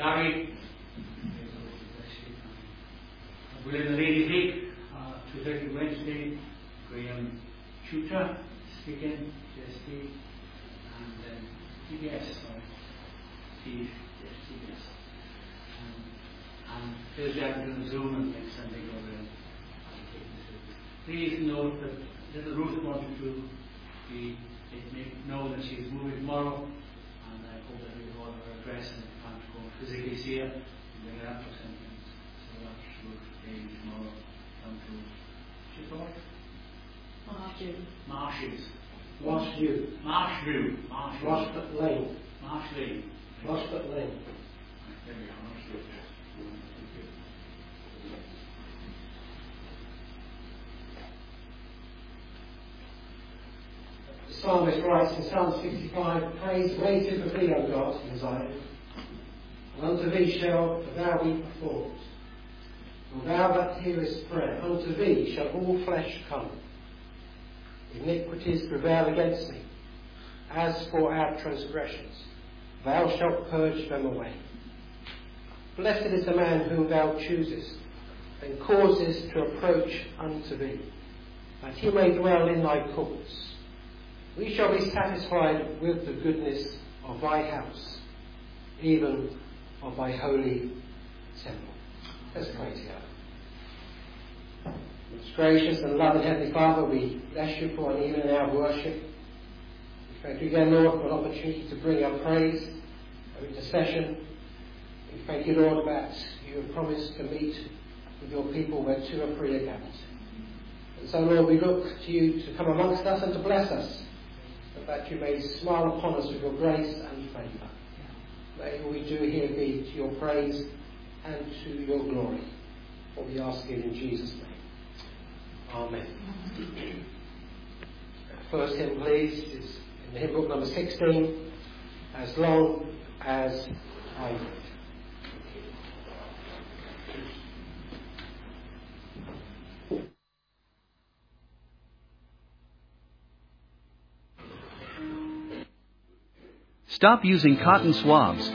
Gary. We're in the Ladies' League, 2:30 Wednesday. Graham Shooter speaking, JST, and then TBS, Steve, TBS. And Thursday afternoon Zoom, and next Sunday go over. Please note that little Ruth wanted to know that she's moving tomorrow, and I hope that we have all her address and if you can't go physically see her, bring her up or something. So that's Ruth Day tomorrow down to Chippewa. Marshes. Marshview. Marshput Lane. Marshput Lane. There we are, Marshview. The psalmist writes in Psalm 65, praise waited for thee, O God, in Zion, and unto thee shall thou be performed. And thou that hearest prayer, unto thee shall all flesh come. Iniquities prevail against me. As for our transgressions, thou shalt purge them away. Blessed is the man whom thou choosest, and causest to approach unto thee, that he may dwell in thy courts. We shall be satisfied with the goodness of thy house, even of thy holy temple. Let's pray together. Most gracious and loving Heavenly Father, we bless you for an evening hour of worship. We thank you again, Lord, for an opportunity to bring our praise, our intercession. We thank you, Lord, that you have promised to meet with your people where two or three are gathered. And so, Lord, we look to you to come amongst us and to bless us, but that you may smile upon us with your grace and favour. May all we do here be to your praise and to your glory. What we ask it in Jesus' name. Amen. First hymn, please, is in the hymn book number 16, As Long as I Live. Stop using cotton swabs.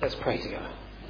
Let's pray together.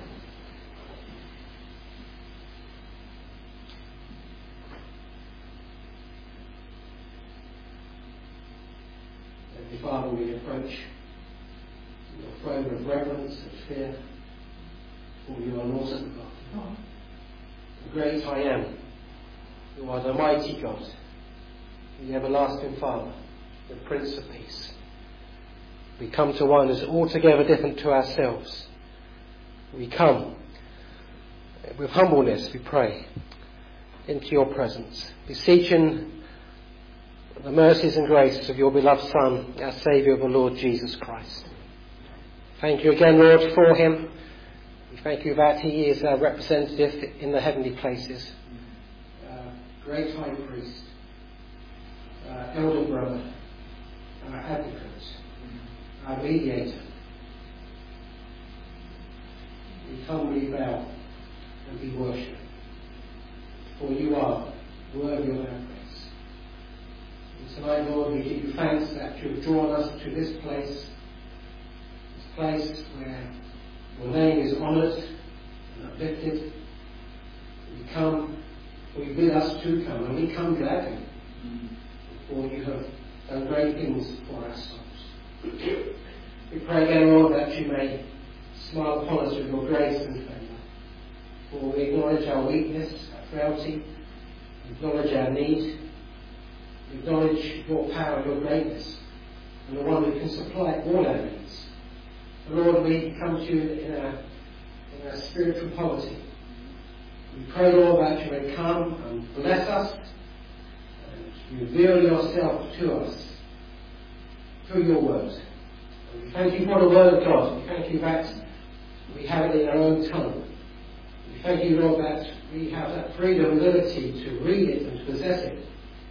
Heavenly Father, we approach your throne of reverence and fear, for you are an awesome God. The great I am. You are the mighty God, the everlasting Father, the Prince of Peace. We come to one who's altogether different to ourselves. We come with humbleness, we pray, into your presence, beseeching the mercies and graces of your beloved Son, our Saviour, the Lord Jesus Christ. Thank you again, Lord, for him. We thank you that he is our representative in the heavenly places, great high priest, elder brother, our advocate, our mediator. We humbly bow and we worship, for you are worthy of our praise. And tonight, Lord, we give you thanks that you have drawn us to this place where your name is honoured and uplifted. We come, for you bid us to come, and we come gladly, for you have done great things for our souls. We pray again, Lord, that you may smile upon us with your grace and favour. For we acknowledge our weakness, our frailty, we acknowledge our need, we acknowledge your power and your greatness, and the one who can supply all our needs. And Lord, we come to you in our spiritual poverty. We pray, Lord, that you may come and bless us and reveal yourself to us through your word. And we thank you for the word of God. We thank you that we have it in our own tongue. We thank you, Lord, that we have that freedom and liberty to read it and to possess it.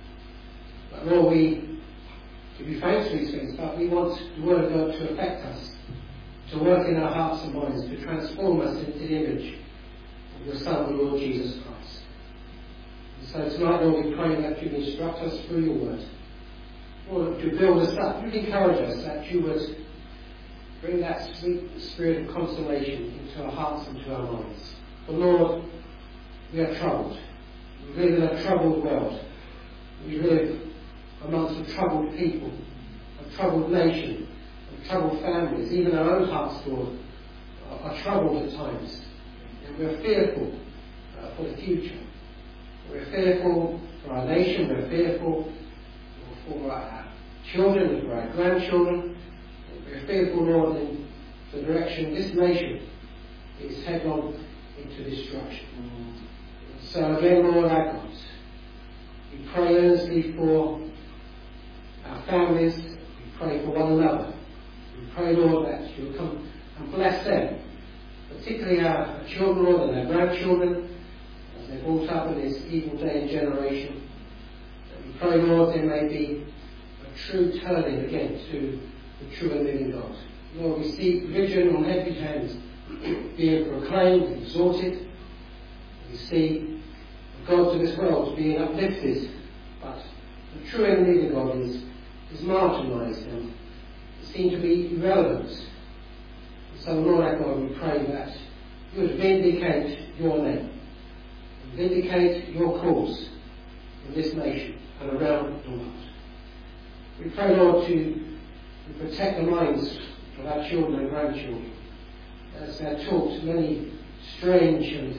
But Lord, we give you thanks for these things, but we want the word of God to affect us, to work in our hearts and minds, to transform us into the image of your Son, the Lord Jesus Christ. And so tonight, Lord, we pray that you instruct us through your word. Lord, to build us up, you'd encourage us that you would bring that sweet spirit of consolation into our hearts and to our minds. But Lord, we are troubled. We live in a troubled world. We live amongst a troubled people, a troubled nation, and troubled families. Even our own hearts, Lord, are troubled at times. And we're fearful for the future. We're fearful for our nation. We're fearful for our children and for our grandchildren. We're fearful, Lord, in the direction this nation is headlong into destruction. So again, Lord our God, we pray earnestly for our families. We pray for one another. We pray, Lord, that you'll come and bless them, particularly our children, Lord, and our grandchildren, as they're brought up in this evil day and generation. And we pray, Lord, there may be a true turning again to the true and living God. Lord, we see religion on every hand being proclaimed, exalted. We see the gods of this world being uplifted, but the true and living God is marginalised and seen to be irrelevant. And so, Lord our God, we pray that you would vindicate your name, and vindicate your cause in this nation and around the world. We pray, Lord, to protect the minds of our children and grandchildren as they're taught many strange and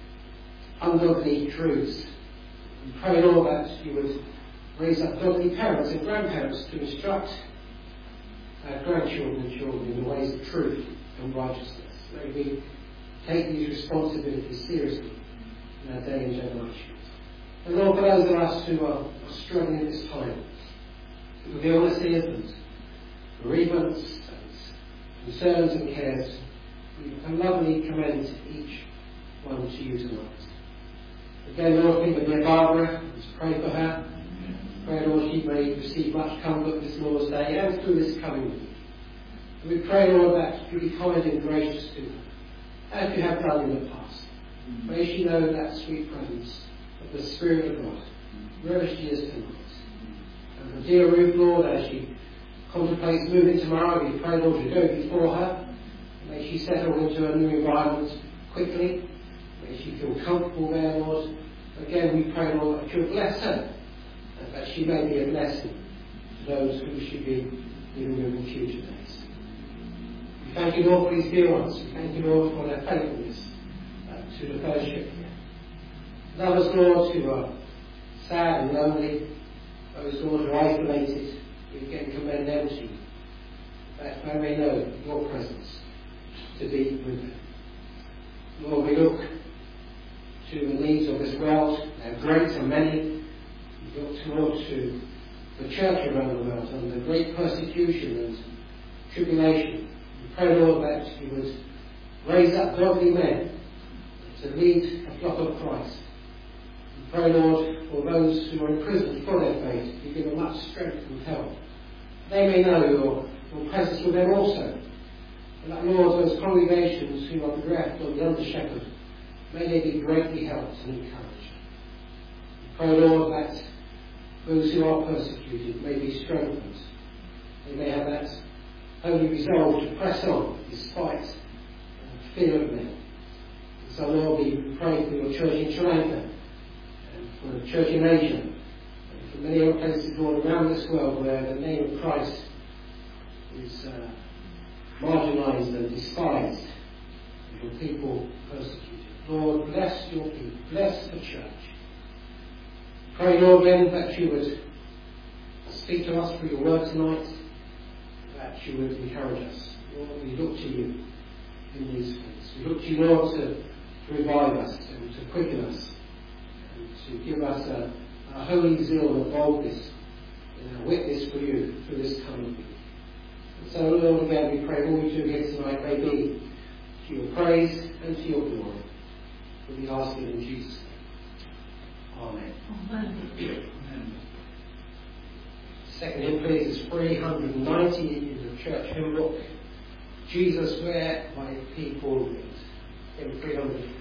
ungodly truths. We pray, Lord, that you would raise up godly parents and grandparents to instruct our grandchildren and children in the ways of truth and righteousness. May we take these responsibilities seriously in our day and generation. And Lord, for those of us who are struggling at this time with illnesses and bereavements and concerns and cares, we lovingly commend each one to you tonight. Again, Lord, think of dear Barbara. Let's pray for her. Pray, Lord, she may receive much comfort this Lord's Day and through this coming week. And we pray, Lord, that you be kind and gracious to her, as you have done in the past. May she know that sweet presence of the Spirit of God, wherever she is tonight. And for dear Ruth, Lord, as she contemplates moving tomorrow, we pray, Lord, you go before her. May she settle into a new environment quickly. May she feel comfortable there, Lord. Again, we pray, Lord, that you'll bless her, and that she may be a blessing to those who should be living with in future days. We thank you, Lord, for these dear ones. We thank you, Lord, for their faithfulness to the fellowship here. Others, Lord, who are sad and lonely, those, Lord, who are isolated, we again commend them to you, that they may know your presence to be with them. Lord, we look to the needs of this world. They are great and many. We look towards to the church around the world and the great persecution and tribulation. We pray, Lord, that you would raise up godly men to lead a flock of Christ. We pray, Lord, for those who are imprisoned for their faith, you give them much strength and help. They may know your presence with them also. And that, Lord, those congregations who are bereft of the under shepherd, may they be greatly helped and encouraged. We pray, Lord, that those who are persecuted may be strengthened. They may have that holy resolve to press on despite fear of men. And so, Lord, we pray for your church in Sri Lanka and for the church in Asia and for many other places all around this world where the name of Christ is marginalised and despised and your people persecuted. Lord, bless your people, bless the church. Pray, Lord, then that you would speak to us through your word tonight, that you would encourage us. Lord, we look to you in these things. We look to you, Lord, to revive us and to quicken us and to give us a holy zeal and boldness in our witness for you through this coming week. And so, Lord, again, we pray all we do here tonight may be to your praise and to your glory. We ask it in Jesus' name. Amen. Amen. Second hymn, please, is 390 in the church hymn book. Jesus, where my people live. Hymn 390.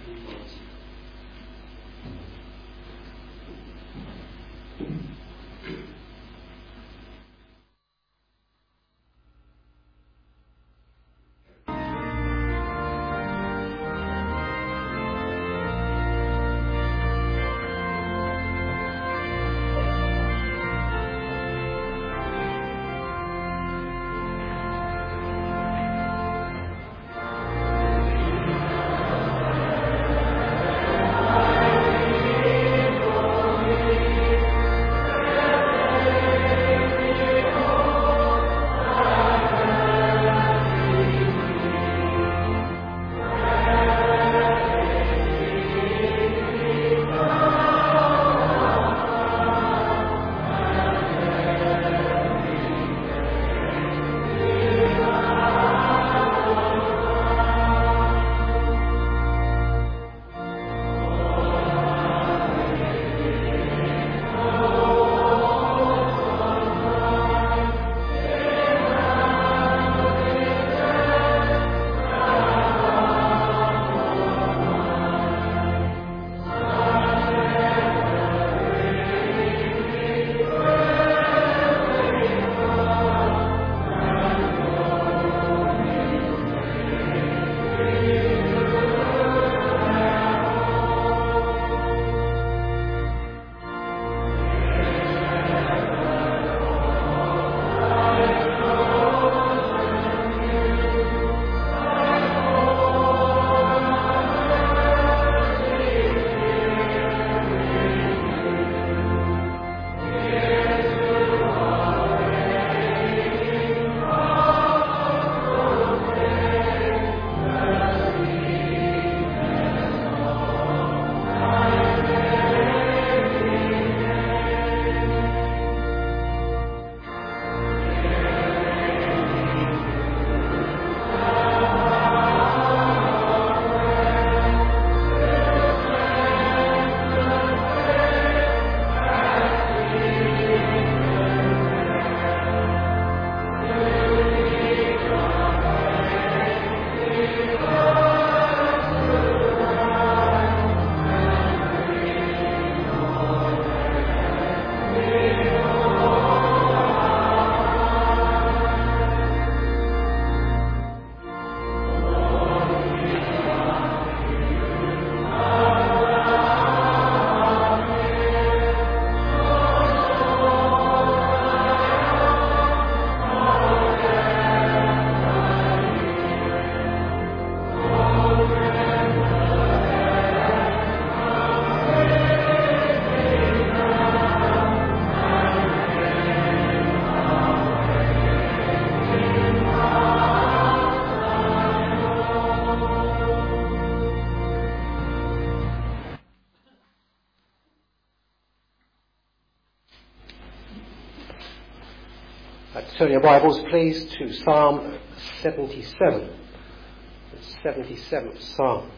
Turn your Bibles, please, to Psalm 77. The 77th Psalm.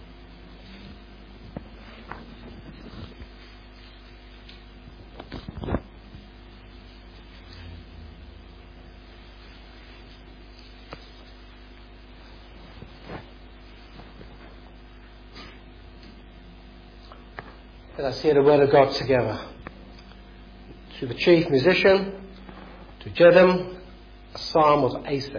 Let us hear the word of God together. To the chief musician, to Jedem, a psalm of Asaph.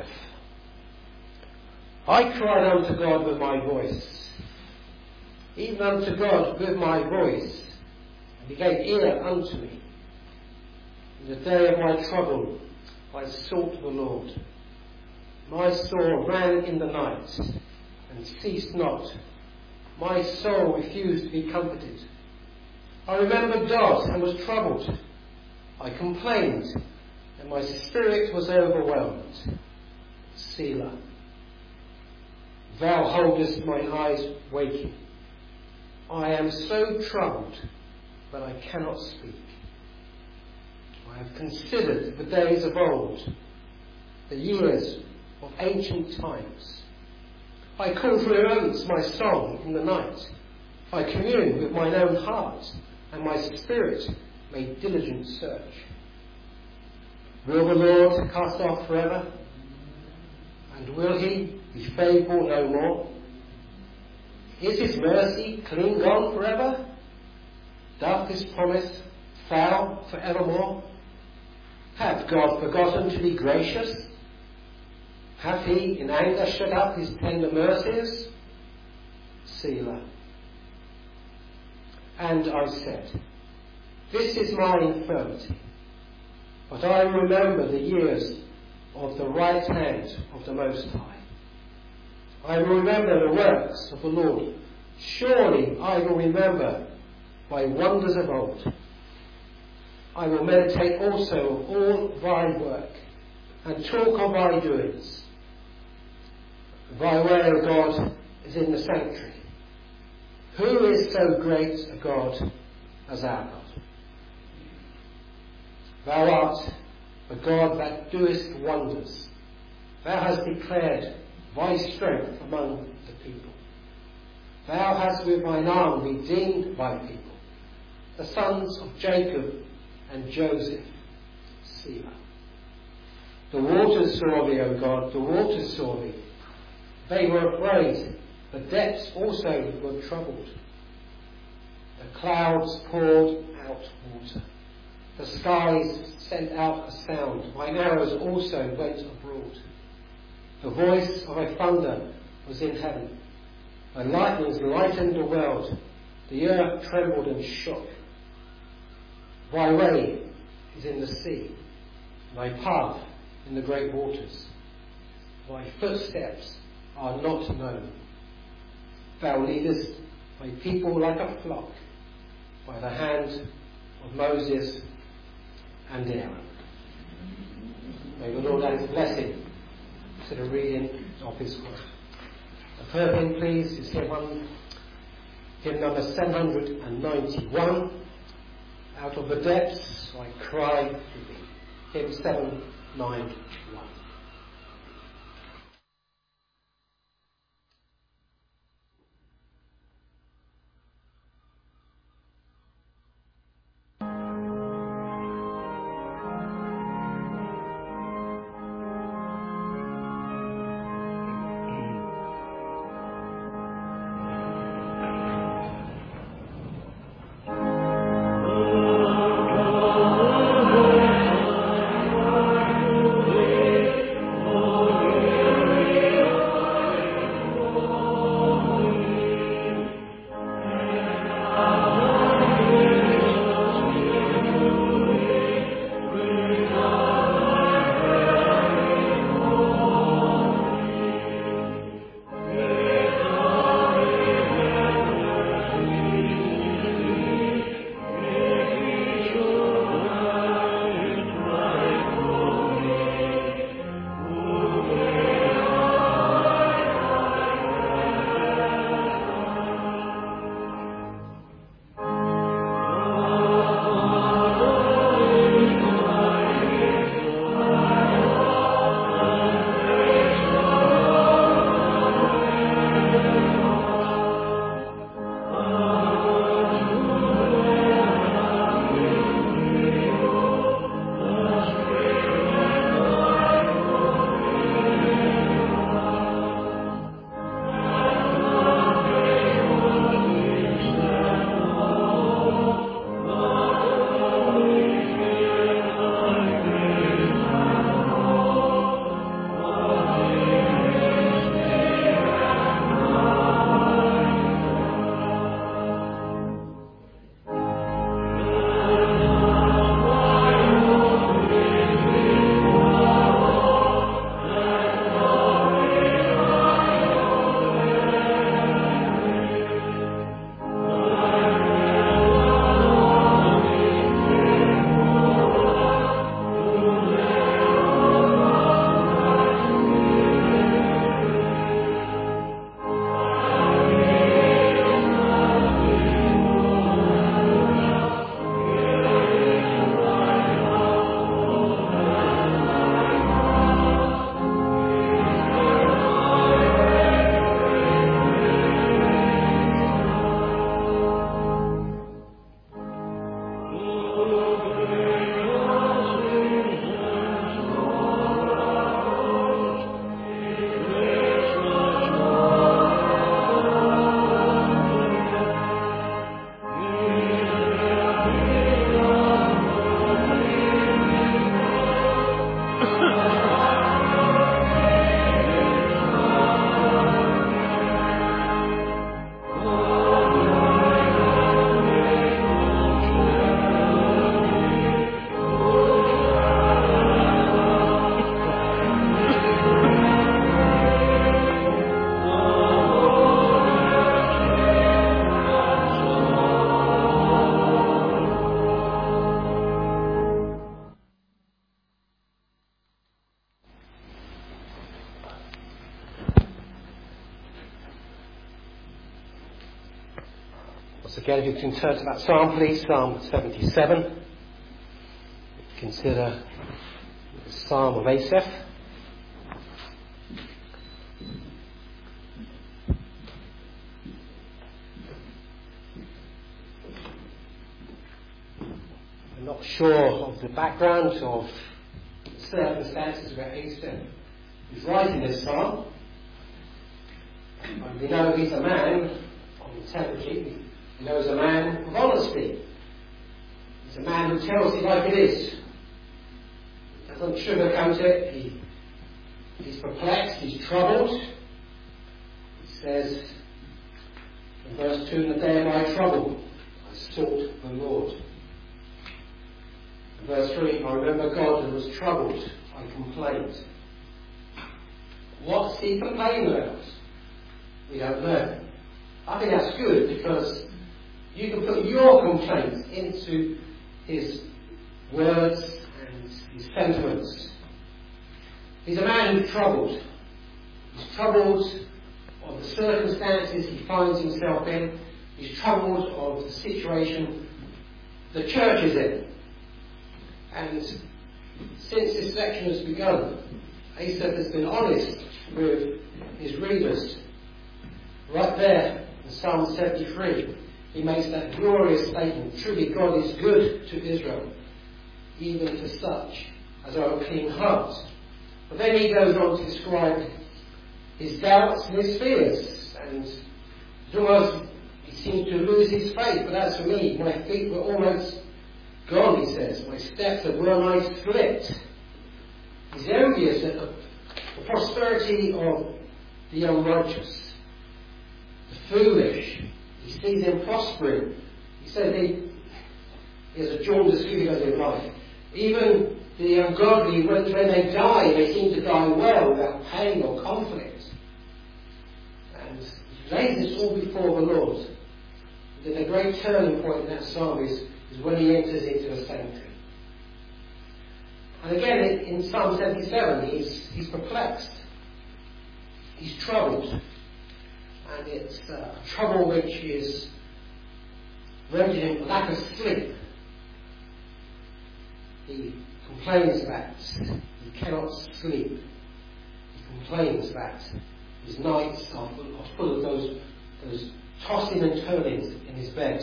I cried unto God with my voice, even unto God with my voice, and he gave ear unto me. In the day of my trouble I sought the Lord. My soul ran in the night, and ceased not. My soul refused to be comforted. I remembered God and was troubled. I complained, and my spirit was overwhelmed. Selah. Thou holdest mine eyes waking. I am so troubled that I cannot speak. I have considered the days of old, the years of ancient times. I call for remembrance my song in the night. I commune with mine own heart, and my spirit made diligent search. Will the Lord cast off forever? And will he be faithful no more? Is his mercy clean gone forever? Doth his promise fail forevermore? Hath God forgotten to be gracious? Hath he in anger shut up his tender mercies? Selah. And I said, this is my infirmity, but I remember the years of the right hand of the Most High. I will remember the works of the Lord. Surely I will remember thy wonders of old. I will meditate also of all thy work, and talk of thy doings. Thy way, O God, is in the sanctuary. Who is so great a God as our God? Thou art a God that doest wonders. Thou hast declared thy strength among the people. Thou hast with thine arm redeemed thy people, the sons of Jacob and Joseph. Selah. The waters saw thee, O God, the waters saw thee. They were afraid, the depths also were troubled. The clouds poured out water. The skies sent out a sound. Mine arrows also went abroad. The voice of a thunder was in heaven. The lightnings lightened the world. The earth trembled and shook. Thy way is in the sea, thy path in the great waters. Thy footsteps are not known. Thou leadest thy people like a flock by the hand of Moses and Aaron. May the Lord add his blessing to the reading of his word. The third hymn, please, is hymn number 791. Out of the depths I cry to thee. Hymn 791. Oh, So again, if you can turn to that psalm, please, Psalm 77. Consider the Psalm of Asaph. I'm not sure of the background of the circumstances where Asaph is writing this psalm. We know he's a man of integrity. He knows a man of honesty. He's a man who tells it like it is. He doesn't sugarcoat it. He's perplexed. He's troubled. He says in verse 2, "In the day of my trouble, I sought the Lord." In verse 3, "I remember God and was troubled. I complained." What's he complaining about? We don't know. I think that's good, because you can put your complaints into his words and his sentiments. He's a man who's troubled. He's troubled of the circumstances he finds himself in. He's troubled of the situation the church is in. And since this section has begun, Asaph has been honest with his readers. Right there in Psalm 73, he makes that glorious statement: "Truly God is good to Israel, even to such as are of a clean heart." But then he goes on to describe his doubts and his fears, and it's almost, he seems to lose his faith. "But as for me, my feet were almost gone," he says. "My steps had well nigh slipped." He's envious at the prosperity of the unrighteous, foolish. He sees them prospering. He says he has a jaundiced feeling of their life. Even the ungodly, when they die, they seem to die well, without pain or conflict. And he lays this all before the Lord. The great turning point in that psalm is when he enters into the sanctuary. And again, in Psalm 77, he's perplexed. He's troubled. And it's trouble which is rendering him lack of sleep. He complains that he cannot sleep. He complains that his nights are full of those tossing and turning in his bed.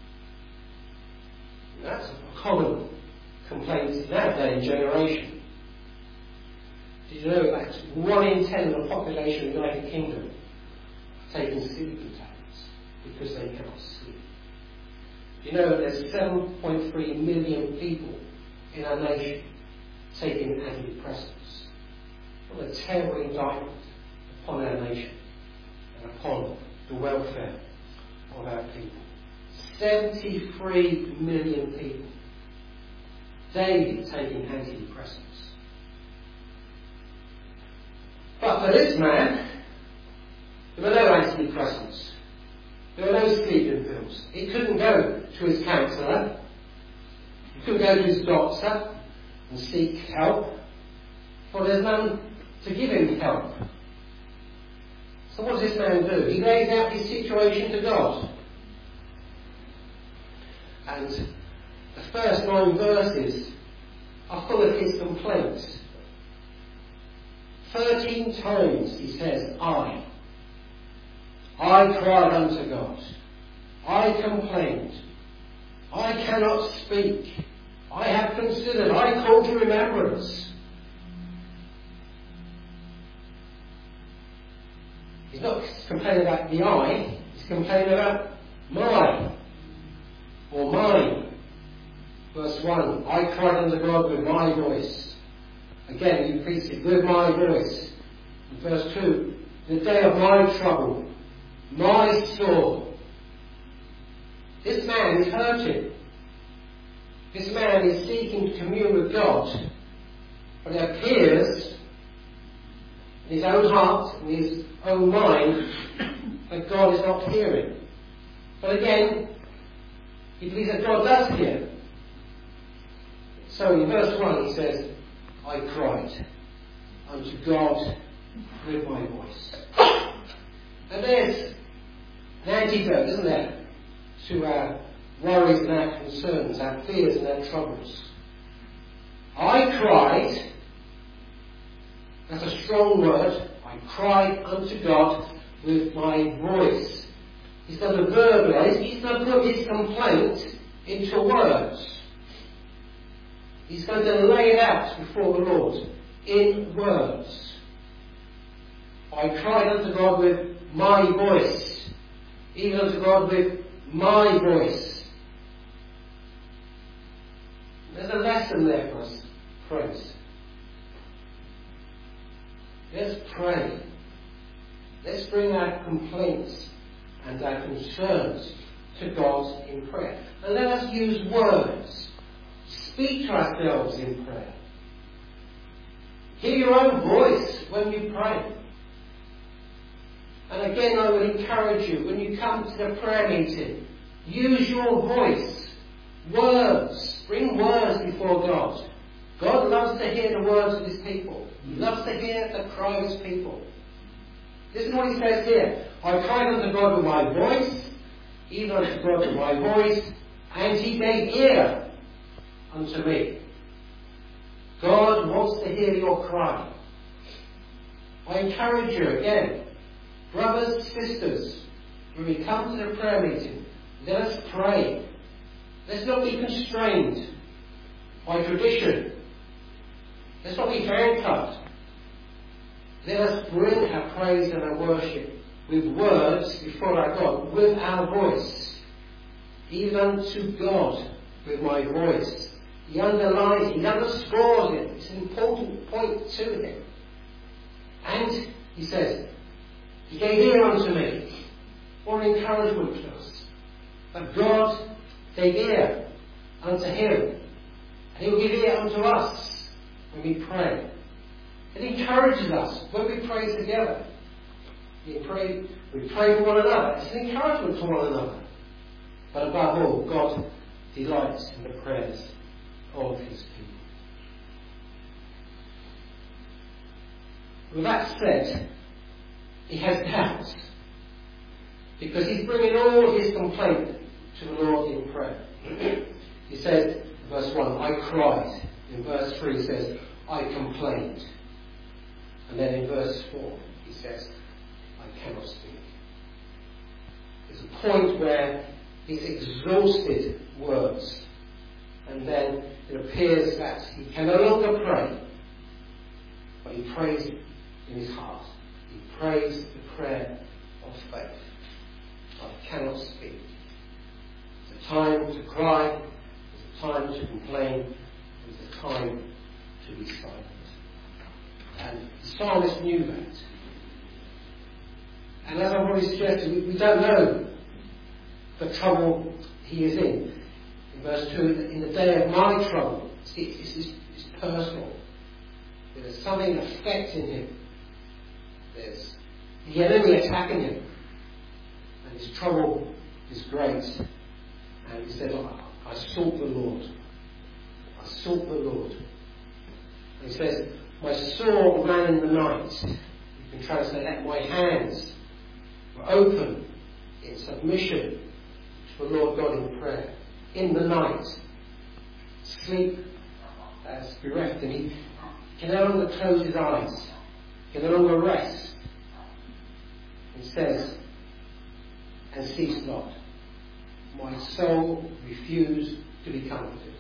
And that's a common complaint in that day and generation. Did you know that 1 in 10 of the population of the United Kingdom taking sleeping tablets because they cannot sleep? Do you know that there's 7.3 million people in our nation taking antidepressants? What a terrible indictment upon our nation and upon the welfare of our people. 73 million people daily taking antidepressants. But for this man, there were no antidepressants. There were no sleeping pills. He couldn't go to his counsellor. He couldn't go to his doctor and seek help, for there's none to give him help. So what does this man do? He lays out his situation to God. And the first 9 verses are full of his complaints. 13 times he says, I cried unto God. I complained. I cannot speak. I have considered. I call to remembrance. He's not complaining about the I. He's complaining about my or mine. Verse 1, I cried unto God with my voice. Again, he repeats it, with my voice. In verse 2, the day of my trouble, my sore. This man is hurting. This man is seeking to commune with God. But it appears in his own heart, in his own mind, that God is not hearing. But again, he believes that God does hear. So in verse 1 he says, I cried unto God with my voice. And there's an antidote, isn't there? to our worries and our concerns, our fears and our troubles. I cried, that's a strong word, I cried unto God with my voice. He's going to verbalise, he's going to put his complaint into words. He's going to lay it out before the Lord in words. I cried unto God with my voice, even unto God with my voice. There's a lesson there for us, friends. Let's pray. Let's bring our complaints and our concerns to God in prayer. And let us use words. Speak to ourselves in prayer. Hear your own voice when you pray. And again, I would encourage you, when you come to the prayer meeting, use your voice. Words. Bring words before God. God loves to hear the words of his people. He loves to hear the cry of his people. Listen to what he says here. I cried unto God with my voice, even unto God with my voice, and he gave ear unto me. God wants to hear your cry. I encourage you again, brothers, sisters, when we come to the prayer meeting, let us pray. Let's not be constrained by tradition. Let's not be handcuffed. Let us bring our praise and our worship with words before our God, with our voice. Even unto God with my voice. He underlines, he underscores it. It's an important point to him. And he says, he gave ear unto me. What an encouragement to us. But God gave ear unto him. And he will give ear unto us when we pray. It encourages us when we pray together. We pray for one another. It's an encouragement to one another. But above all, God delights in the prayers of his people. With that said, he has doubts. Because he's bringing all his complaint to the Lord in prayer. He says, verse 1, I cried. In verse 3 he says, I complained. And then in verse 4 he says, I cannot speak. There's a point where he's exhausted words. And then it appears that he can no longer pray, but he prays in his heart. He prays the prayer of faith. I cannot speak. It's a time to cry, it's a time to complain, it's a time to be silent. And the psalmist knew that. And as I've already suggested, we don't know the trouble he is in. In verse 2, in the day of my trouble, it's personal. There's something affecting him. There's the enemy attacking him. And his trouble is great. And he said, I sought the Lord. I sought the Lord. And he says, my soul ran in the night. You can translate that, my hands were open in submission to the Lord God in prayer. In the night, sleep has bereft him. He can no longer close his eyes. He can no longer rest. He says, and cease not. My soul refused to be comforted.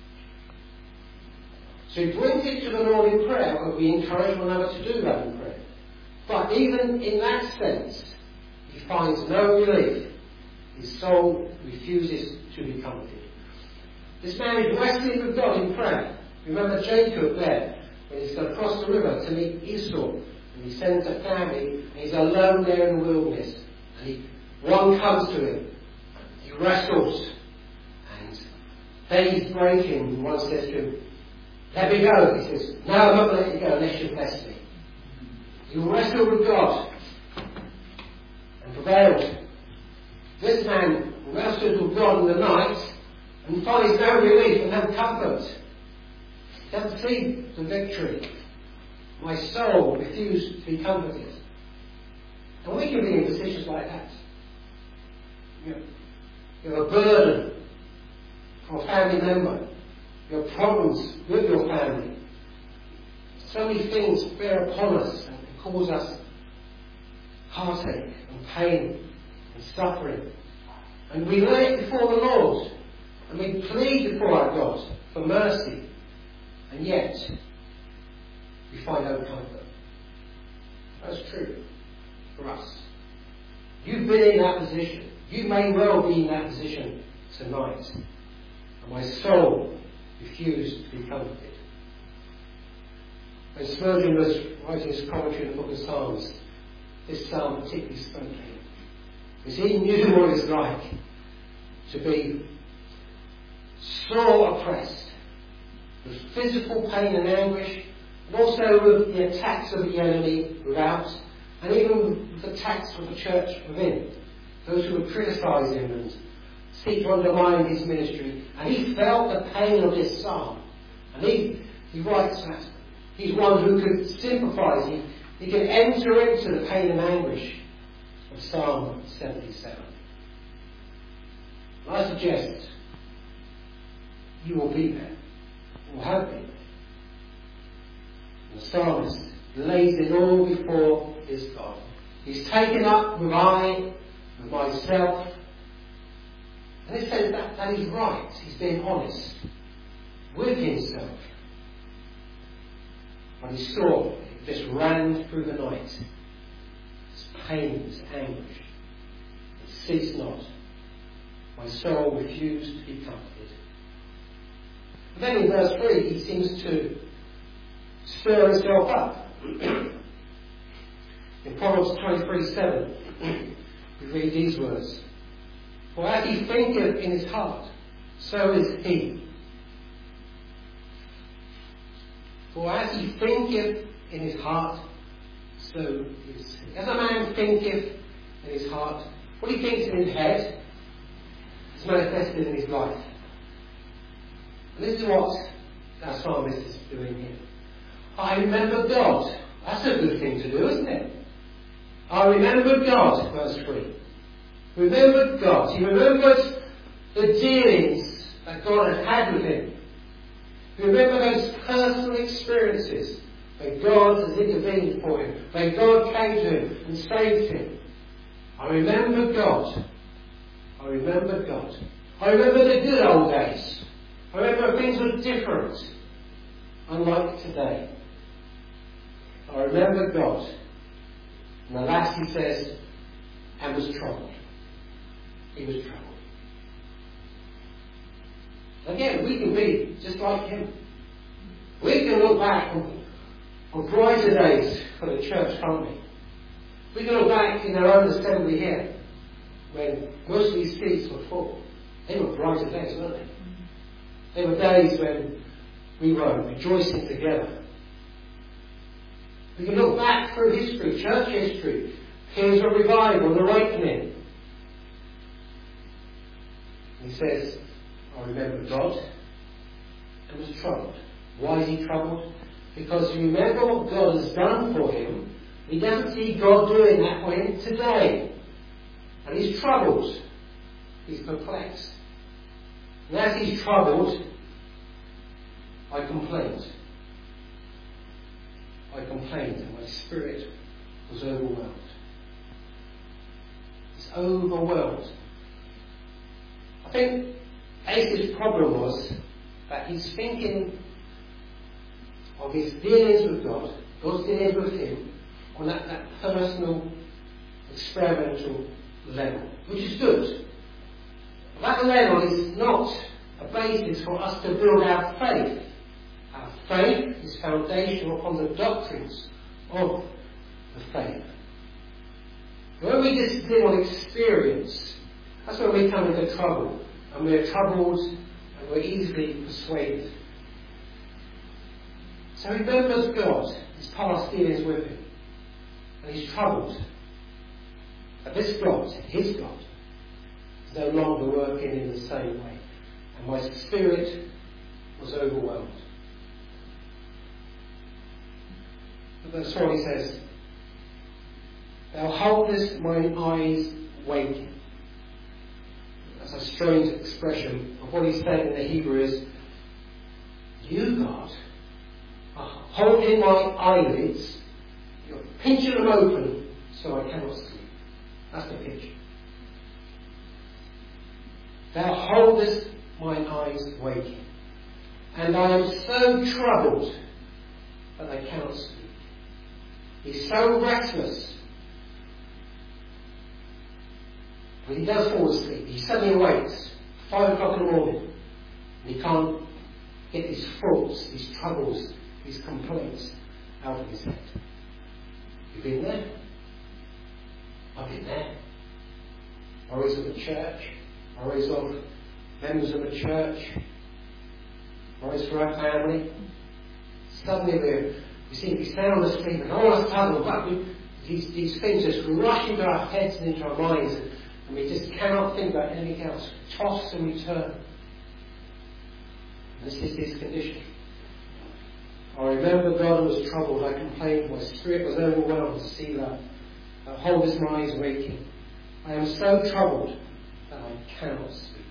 So he brings it to the Lord in prayer, but we encourage one another to do that in prayer. But even in that sense, he finds no relief. His soul refuses to be comforted. This man is wrestling with God in prayer. Remember Jacob there, when he's going to cross the river to meet Esau, and he sends a family, and he's alone there in the wilderness, and one comes to him, he wrestles, and then he's breaking, and one says to him, let me go. He says, no, I'm not going to let you go unless you bless me. You wrestle with God and prevailed. This man wrestled with God in the night and finds no relief and no comfort. He doesn't see the victory. My soul refused to be comforted. And we can be in positions like that. You know, You have a burden for a family member. You have problems with your family. So many things bear upon us and cause us heartache and pain and suffering. And we lay it before the Lord. And we plead before our God for mercy. And yet, we find no comfort. That's true for us. You've been in that position. You may well be in that position tonight. And my soul refused to be comforted. When Spurgeon was writing his commentary in the book of Psalms, this psalm particularly spoke to him. Because he knew what it's like to be sore oppressed with physical pain and anguish, and also with the attacks of the enemy without, and even with the attacks of the church within. Those who would criticise him and seek to undermine his ministry. And he felt the pain of this psalm. And he writes that he's one who could sympathise. He can enter into the pain and anguish of Psalm 77. And I suggest you will be there, or have been there. And the psalmist lays it all before his God. He's taken up with I, with myself. And it says that is right. He's being honest with himself. But he saw it just ran through the night. His pain, his anguish. It ceased not. My soul refused to be comforted. And then in verse 3 he seems to stir himself up. In Proverbs 23:7 we read these words. For as he thinketh in his heart, so is he. For as he thinketh in his heart, so is he. As a man thinketh in his heart, what he thinks in his head is manifested in his life. And this is what our psalmist is doing here. I remember God. That's a good thing to do, isn't it? I remember God, verse 3. Remembered God. He remembered the dealings that God had had with him. He remembered those personal experiences where God has intervened for him, where God came to him and saved him. I remember God. I remember God. I remember the good old days. I remember things were different, unlike today. I remember God. And alas, he says, and was troubled. He was troubled. Again, we can be just like him. We can look back on brighter days for the church, can't we? We can look back in our own assembly here, when most of these seats were full. They were brighter days, weren't they? They were days when we were rejoicing together. We can look back through history, church history, periods of revival and awakening. He says, I remember God and was troubled. Why is he troubled? Because you remember what God has done for him. He doesn't see God doing that for him today. And he's troubled. He's perplexed. And as he's troubled, I complained. I complained and my spirit was overwhelmed. It's overwhelmed. I think Asaph's problem was that he's thinking of his dealings with God, God's dealings with him, on that personal, experimental level, which is good. That level is not a basis for us to build our faith. Our faith is foundational upon the doctrines of the faith. When we just live on experience, that's when we come into trouble. And we're troubled and we're easily persuaded. So he remembers God, his past dealings with him. And he's troubled. But this God, his God, is no longer working in the same way. And my spirit was overwhelmed. But verse 4 he says, Thou holdest mine eyes waking. That's a strange expression. But what he's saying in the Hebrew is, you, God, are holding my eyelids, you're pinching them open so I cannot sleep. That's the picture. Thou holdest mine eyes waking, and I am so troubled that I cannot sleep. He's so restless. When he does fall asleep, he suddenly awakes 5 o'clock in the morning, and he can't get these thoughts, these troubles, these complaints out of his head. You've been there? I've been there. Worries of the church, worries of members of the church, worries for our family. Suddenly we seem to be sound asleep, and all of a sudden these things just rush into our heads and into our minds, and we just cannot think about anything else. Toss and we turn. This is his condition. I remember God was troubled, I complained, my spirit was overwhelmed. Selah. I hold his eyes waking. I am so troubled that I cannot sleep.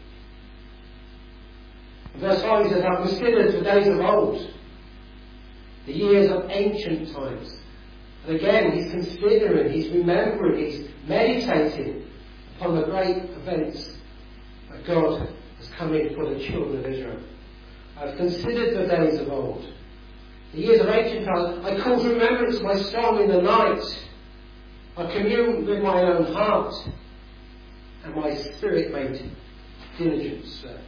Verse 5 says, I've considered the days of old, the years of ancient times. And again, he's considering, he's remembering, he's meditating upon the great events that God has come in for the children of Israel. I've considered the days of old, the years of ancient times. I call to remembrance my song in the night. I commune with my own heart, and my spirit made diligent search.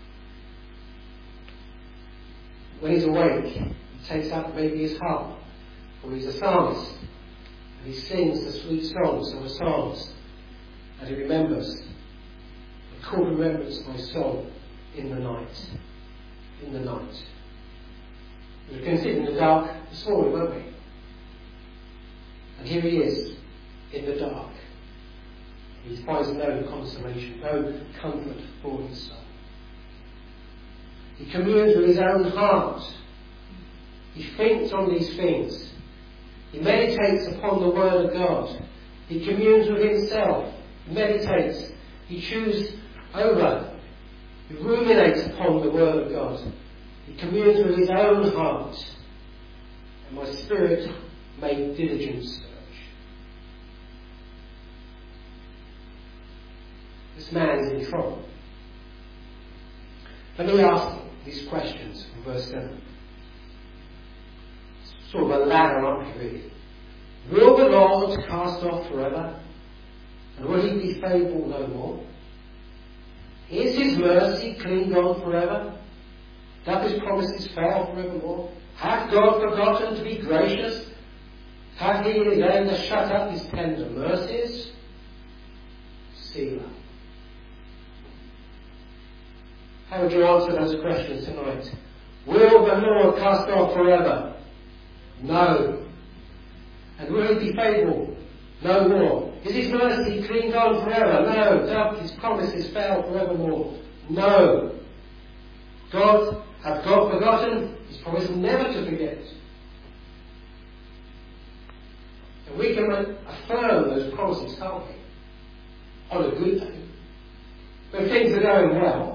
When he's awake, he takes up maybe his harp, or he's a psalmist, and he sings the sweet songs of the psalms, and he remembers. I call to remembrance my song in the night. In the night. We were considering the dark this morning, weren't we? And here he is, in the dark. He finds no consolation, no comfort for his soul. He communes with his own heart. He thinks on these things. He meditates upon the Word of God. He communes with himself. He meditates. He chews over. He ruminates upon the Word of God. He communes with his own heart. And my spirit made diligent search. This man is in trouble. Let me ask these questions from verse 7. Sort of a ladder up really. Will the Lord cast off forever? And will he be faithful no more? Is his mercy clean gone forever? Doth his promises fail forevermore? Hath God forgotten to be gracious? Hath he in his anger shut up his tender mercies? Selah. How would you answer those questions tonight? Will the Lord cast off forever? No. And will he be faithful? No more. Is his mercy clean gone forever? No. Doth his promises fail forevermore? No. Hath God forgotten? His promise never to forget. And we can affirm those promises, can't we? On a good day. When things are going well.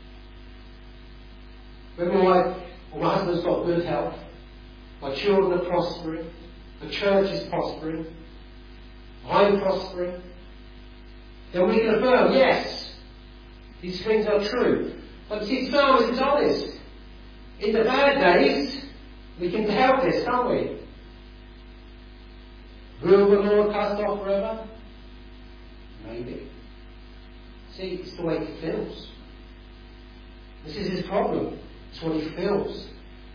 When my husband's got good health, my children are prospering, the church is prospering, I'm prospering, then we can affirm, yes, these things are true. But see, the psalmist is honest. In the bad days, we can doubt this, can't we? Will the Lord cast off forever? Maybe. See, it's the way he feels. This is his problem. It's what he feels.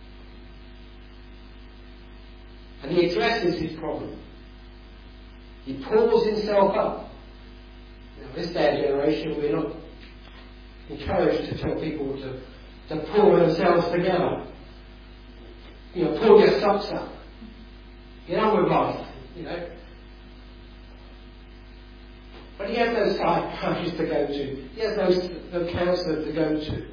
And he addresses his problem. He pulls himself up. Now, this day and generation, we're not encouraged to tell people to pull themselves together. Pull your socks up. Get on with life, But he has no psychiatrist to go to. He has no counsellor to go to.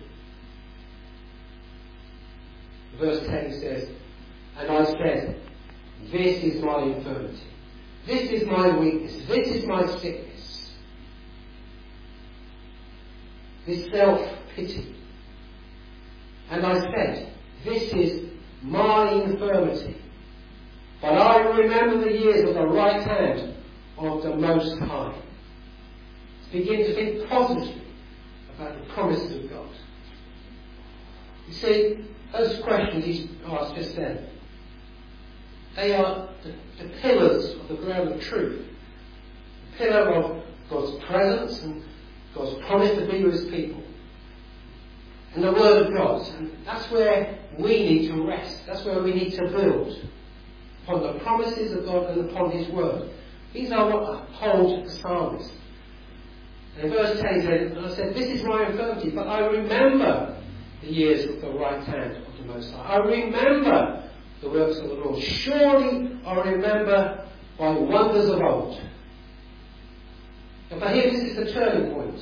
Verse 10 says, and I said, this is my infirmity. This is my weakness. This is my sickness. this self-pity. And I said, this is my infirmity. But I remember the years of the right hand of the Most High. Begin to think positively about the promises of God. You see, those questions he asked just then, they are the pillars of the ground of truth. The pillar of God's presence and God's promise to be with his people. And the Word of God. And that's where we need to rest. That's where we need to build. Upon the promises of God and upon his Word. These are what uphold the psalmist. And in verse 10 he said, and I said, this is my infirmity, but I remember the years of the right hand of the Most High. I remember the works of the Lord. Surely I remember by wonders of old. And for him, this is the turning point.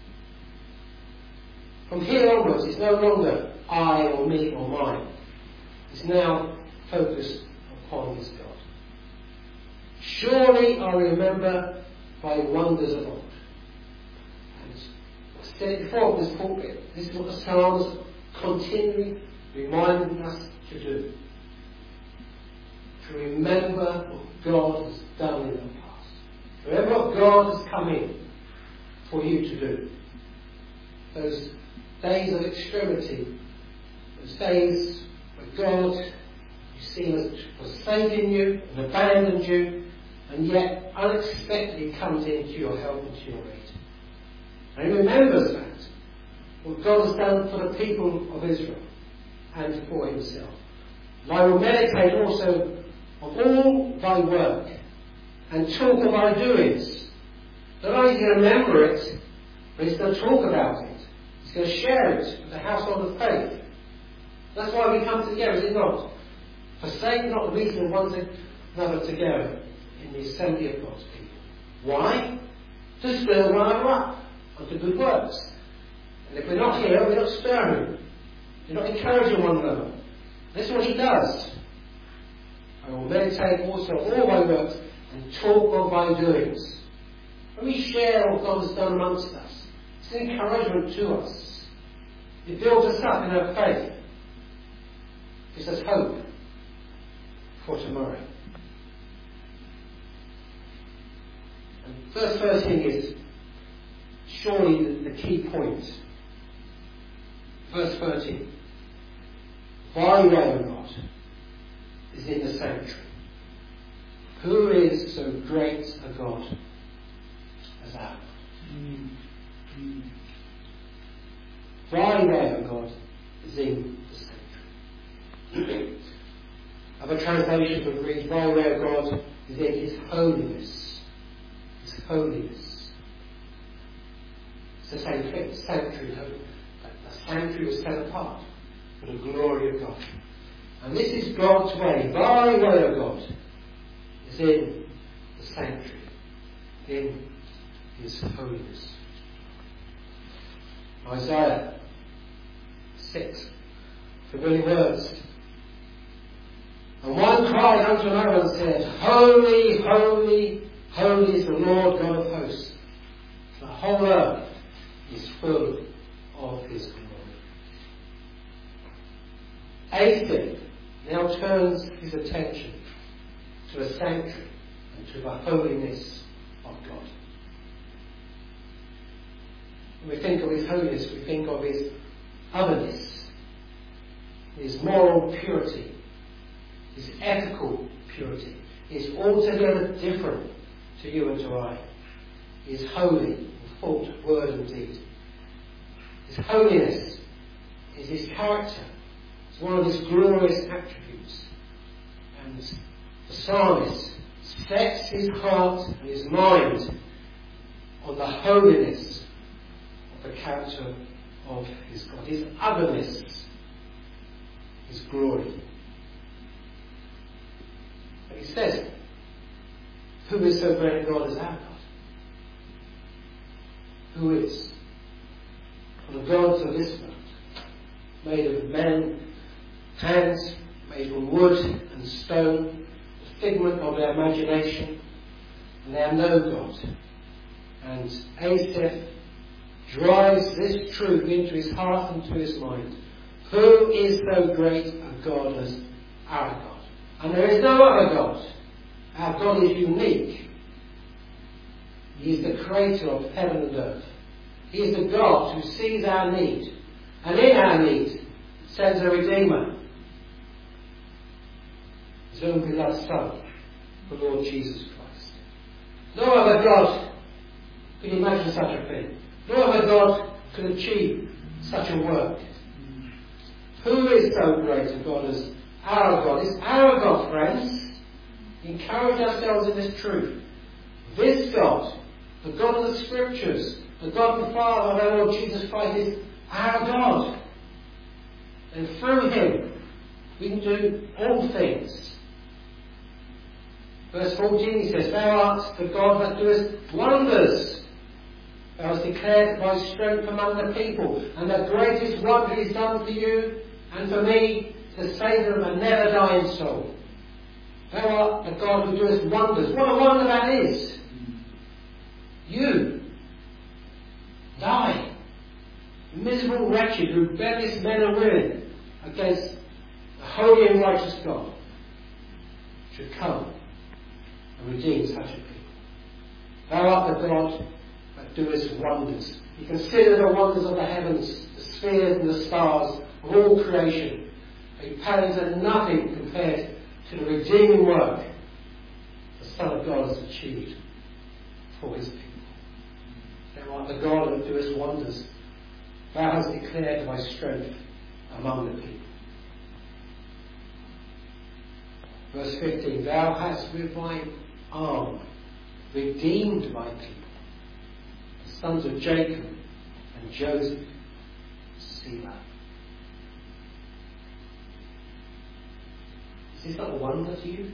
From here onwards, it's no longer I or me or mine. It's now focused upon his God. Surely I remember by wonders of old. And I said it before in this pulpit, this is what the Psalms continually reminding us to do. To remember what God has done in the past. Remember what God has come in for you to do. Those days of extremity, those days where God, you see, has forsaken you and abandoned you, and yet unexpectedly comes into your help and to your aid. And he remembers that, what God has done for the people of Israel and for himself. And I will meditate also of all thy work and talk of thy doings. Not only is he going to remember it, but he's going to talk about it. He's going to share it with the household of faith. That's why we come together, is it not? Forsake not the meeting of one another together in the assembly of God's people. Why? To stir one another up unto good works. And if we're not here, we're not stirring. We're not encouraging one another. This is what he does. I will meditate also all thy works and talk of thy doings. When we share what God has done amongst us, it's an encouragement to us. It builds us up in our faith. It gives us hope for tomorrow. And first thing is surely the key point. Verse 13. Thy way, O God, is in the sanctuary. Who is so great a God as our God? Thy way, O God, is in the sanctuary. Other translations would read, thy way, O God, is in his holiness. His holiness. It's the same thing, sanctuary. The sanctuary was set apart for the glory of God. And this is God's way. Thy way, O God, is in the sanctuary, in his holiness. Isaiah 6, familiar words. And one cried unto another and said, Holy, holy, holy is the Lord God of hosts. The whole earth is full of his glory. Asaph now turns his attention to the sanctuary and to the holiness of God. When we think of his holiness, we think of his otherness, his moral purity, his ethical purity. Is altogether different to you and to I. He is holy in thought, word and deed. His holiness is his character. It's one of his glorious attributes. And the psalmist sets his heart and his mind on the holiness of the character of his God. His otherness, his glory. And he says, who is so great a God as our God? Who is? For the gods of this world, made of men, hands, made from wood and stone, the figment of their imagination, and they are no God. And Asaph drives this truth into his heart and to his mind. Who is so great a God as our God? And there is no other God. Our God is unique. He is the creator of heaven and earth. He is the God who sees our need, and in our need sends a Redeemer, his own beloved Son, the Lord Jesus Christ. No other God could imagine such a thing. No other God could achieve such a work. Who is so great a God as our God? It's our God, friends. Encourage ourselves in this truth. This God, the God of the Scriptures, the God and Father of our Lord Jesus Christ, is our God. And through him we can do all things. Verse 14 he says, Thou art the God that doest wonders. Thou hast declared thy strength among the people, and the greatest wonder is done for you and for me, the Saviour of a never dying soul. Thou art the God who doest wonders. What a wonder that is! You, I, miserable, wretched, rebellious men and women against the holy and righteous God, should come and redeem such a people. Thou art the God that doest wonders. You consider the wonders of the heavens, the spheres and the stars of all creation. They pales at nothing compared to the redeeming work the Son of God has achieved for his people. Thou art the God that doest wonders. Thou hast declared thy strength among the people. Verse 15, Thou hast with thy arm redeemed thy people, the sons of Jacob and Joseph. Selah. Is this not a wonder to you?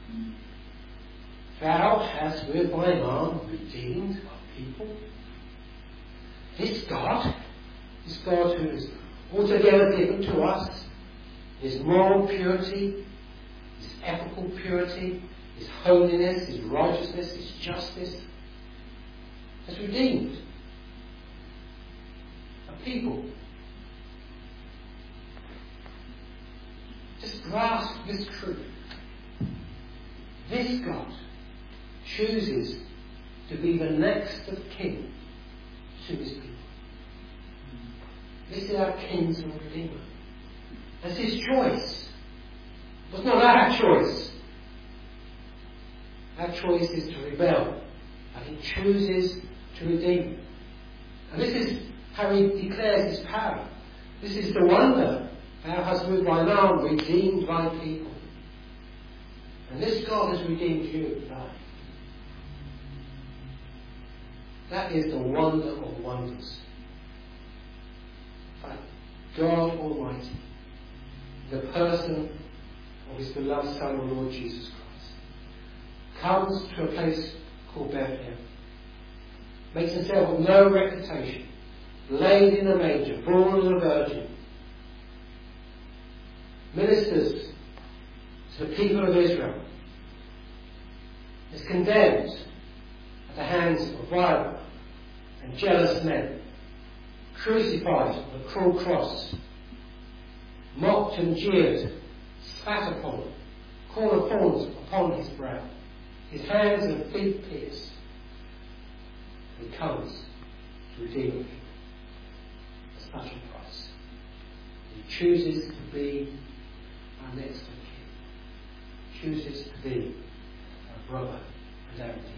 Thou hast with thine arm redeemed thy people. This God who is altogether given to us, his moral purity, his ethical purity, his holiness, his righteousness, his justice, has redeemed a people. Just grasp this truth. This God chooses to be the next of kin to his people. This is our kinsman redeemer. That's his choice. It was not our choice. Our choice is to rebel, and he chooses to redeem. And this is how he declares his power. This is the wonder. Thou hast with thine arm redeemed thy people. And this God has redeemed you and I. That is the wonder of wonders. That God Almighty, the person of his beloved Son, the Lord Jesus Christ, comes to a place called Bethlehem, makes himself of no reputation, laid in a manger, born of a virgin, ministers to the people of Israel, is condemned at the hands of violent and jealous men, crucified on a cruel cross, mocked and jeered, spat upon, corn of thorns upon his brow, his hands and feet pierced. He comes to redeem the people at such a price. He chooses to be our next of kin, chooses to be our brother and our redeemer.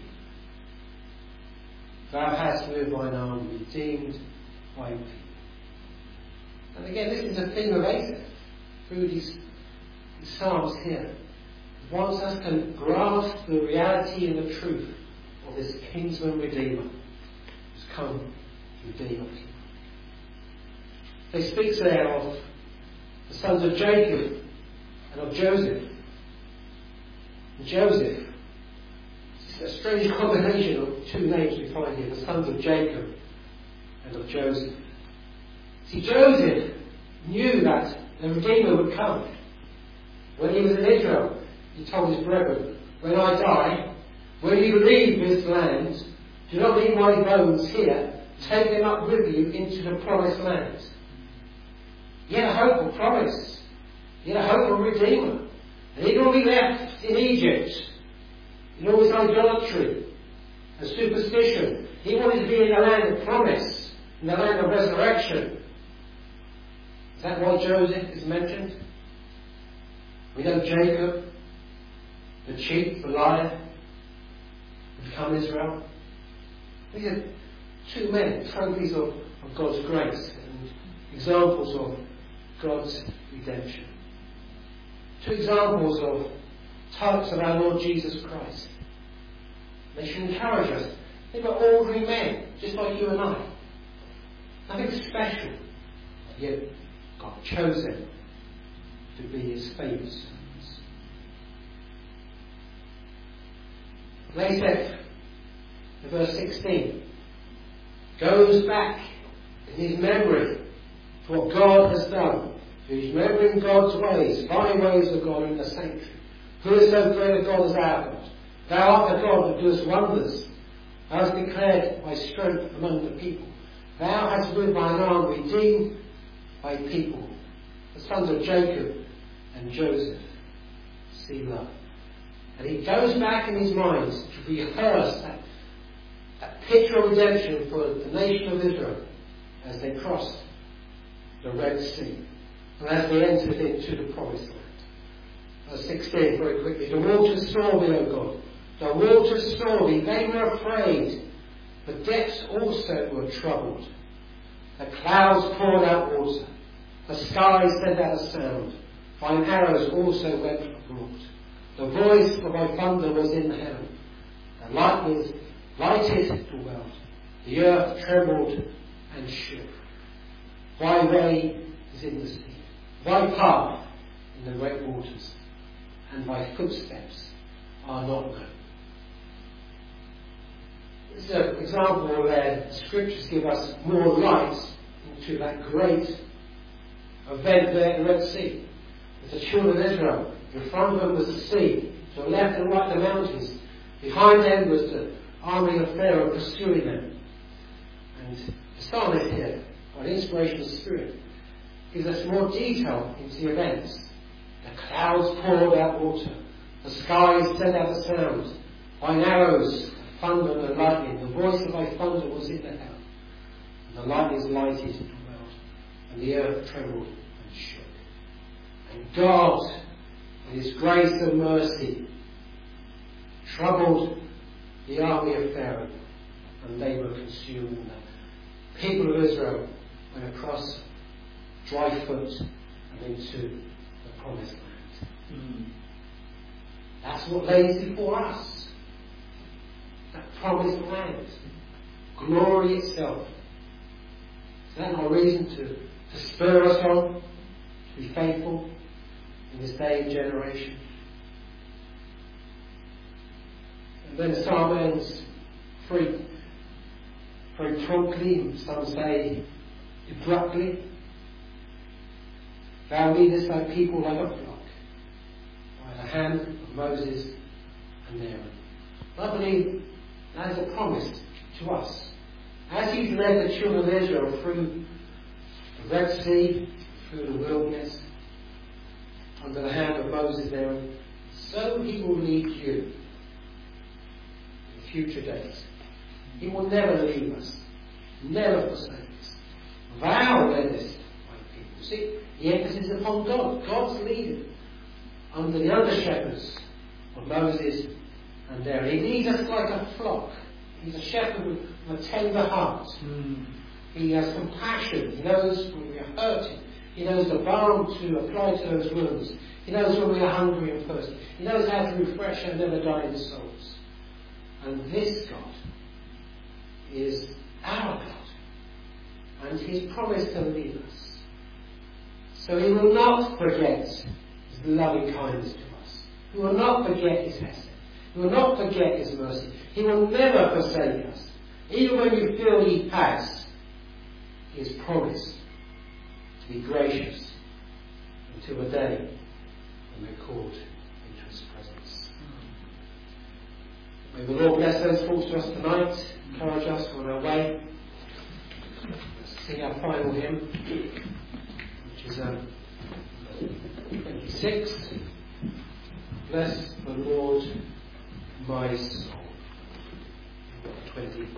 Thou hast with thine arm redeemed thy people. And again, this is a theme of Asaph through these psalms here. He wants us to grasp the reality and the truth of this kinsman redeemer who's come to redeem us. He speaks there of the sons of Jacob and of Joseph. And Joseph, it's a strange combination of two names we find here, the sons of Jacob and of Joseph. See, Joseph knew that the Redeemer would come. When he was in Israel, he told his brethren, when I die, when you leave this land, do not leave my bones here, Take them up with you into the promised land. You had a hope of promise. You had a hope of Redeemer. And he will be left in Egypt in all his idolatry and superstition. He wanted to be in the land of promise, in the land of resurrection. Is that why Joseph is mentioned? We know Jacob, the cheat, the liar, would become Israel. These are two men, trophies of God's grace and examples of God's redemption. Two examples of types of our Lord Jesus Christ. They should encourage us. They were ordinary men, just like you and I. Nothing special. Yet God chose them to be his favourite sons. Later, in verse 16, goes back in his memory to what God has done. He's remembering God's ways, fine ways of God in the sanctuary. Who is so great a God as our God? Thou art the God that doest wonders. Thou hast declared thy strength among the people. Thou hast with thine arm redeemed thy people, the sons of Jacob and Joseph. Selah. And he goes back in his mind to rehearse that picture of redemption for the nation of Israel as they crossed the Red Sea and as they entered into the promised land. Verse 16, very quickly. The waters saw thee, O God. The waters saw thee. They were afraid. The depths also were troubled. The clouds poured out water. The skies sent out a sound. Thine arrows also went abroad. The voice of thy thunder was in heaven. The lightning lighted the world. The earth trembled and shook. Thy way is in the sea. Thy path in the great waters. And thy footsteps are not known. This is an example where the scriptures give us more light into that great event there in the Red Sea. With the children of Israel, in front of them was the sea, to the left and right the mountains. Behind them was the army of Pharaoh pursuing them. And the psalmist here, by the inspiration of the Spirit, gives us more detail into the events. The clouds poured out water. The skies sent out a sound. Thine arrows, the thunder and the lightning. The voice of thy thunder was in the heaven. And the lightnings lighted the world. And the earth trembled and shook. And God, in his grace and mercy, troubled the army of Pharaoh. And they were consumed. The people of Israel went across dry foot and into the promised land. That's what lays before us. That promised land. Glory itself. Is that not a reason to spur us on, to be faithful in this day and generation? And then the psalm ends very promptly, some say abruptly. Thou leadest thy people like a flock by the hand of Moses and Aaron. I believe that is a promise to us. As he's led the children of Israel through the Red Sea, through the wilderness, under the hand of Moses and Aaron, so he will lead you in future days. He will never leave us, never forsake us. Thou leadest thy people. See, the emphasis is upon God. God's leading under the under-shepherds of Moses and Aaron. He leads us like a flock. He's a shepherd with a tender heart. He has compassion. He knows when we are hurting. He knows the balm to apply to those wounds. He knows when we are hungry and thirsty. He knows how to refresh our never dying souls. And this God is our God. And he's promised to lead us. So he will not forget his loving kindness to us. He will not forget his hesed. He will not forget his mercy. He will never forsake us. Even when you feel he has, he has promised to be gracious until the day when we're called into his presence. May the Lord bless those thoughts to us tonight, encourage us on our way. sing our final hymn, which is 26. Bless the Lord, my soul. 26.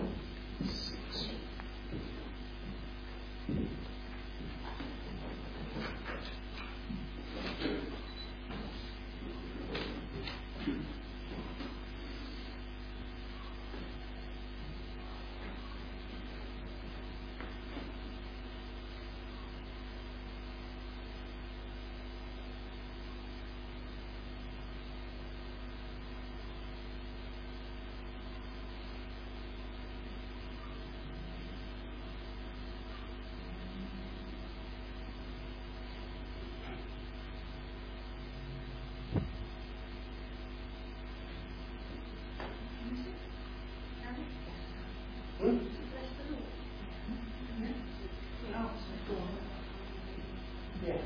Yeah.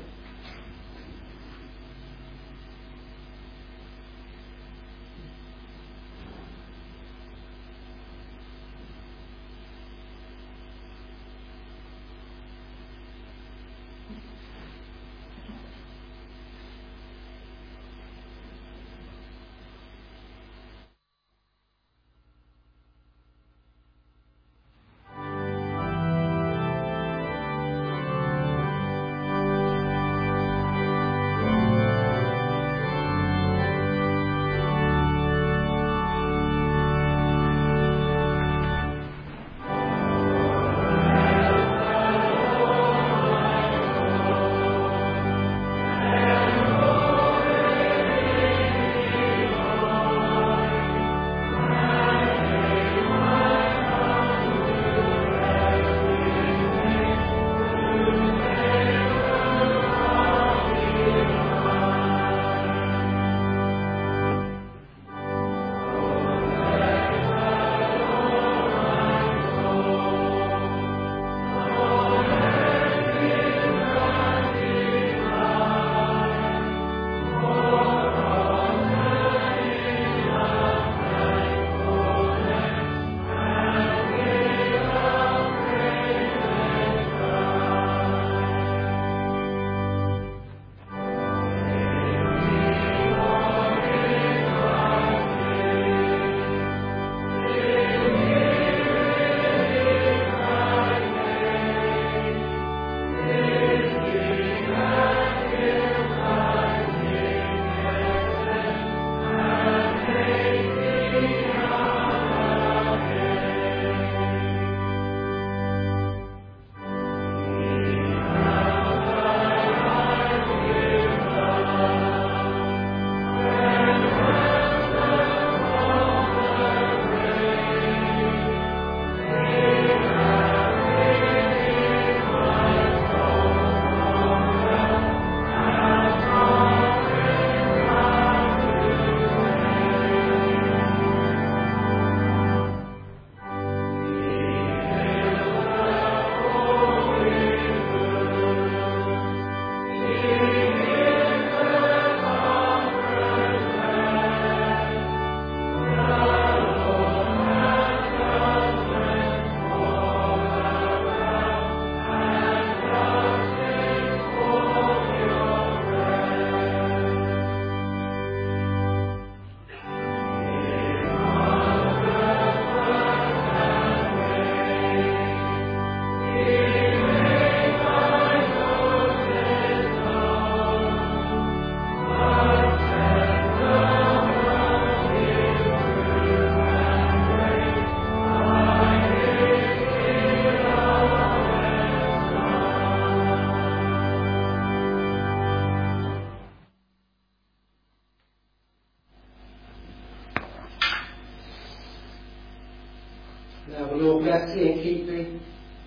Now the Lord bless thee and keep thee.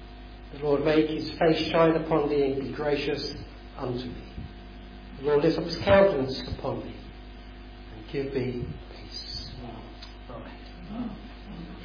The Lord make his face shine upon thee and be gracious unto thee. The Lord lift up his countenance upon thee and give thee peace. Amen.